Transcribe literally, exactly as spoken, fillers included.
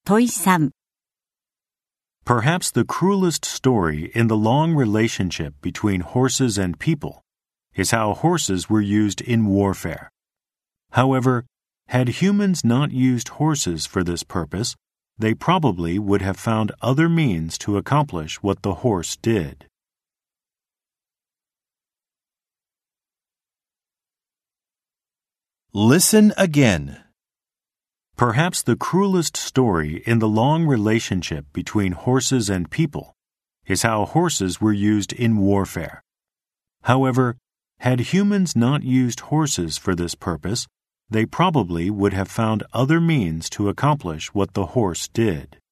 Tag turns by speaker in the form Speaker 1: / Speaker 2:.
Speaker 1: 問いさん。
Speaker 2: Perhaps the cruelest story in the long relationship between horses and people is how horses were used in warfare. However, had humans not used horses for this purpose, they probably would have found other means to accomplish what the horse did.
Speaker 3: Listen again.
Speaker 2: Perhaps the cruelest story in the long relationship between horses and people is how horses were used in warfare. However, had humans not used horses for this purpose, they probably would have found other means to accomplish what the horse did.